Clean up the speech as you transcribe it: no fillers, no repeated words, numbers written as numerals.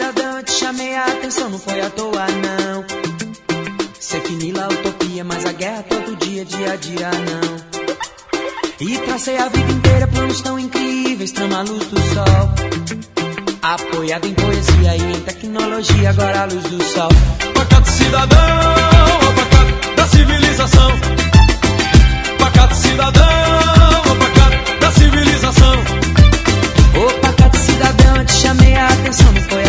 cidadão, eu te chamei a atenção, não foi à toa não. Sei que Nila a utopia, mas a guerra todo dia, dia a dia não. E tracei a vida inteira planos tão incríveis, trama a luz do sol. Apoiado em poesia e em tecnologia, agora a luz do sol. Pacato cidadão, ó pacato da civilização. Pacato cidadão, ó pacato da civilização. Ô pacato cidadão, eu te chamei a atenção, não foi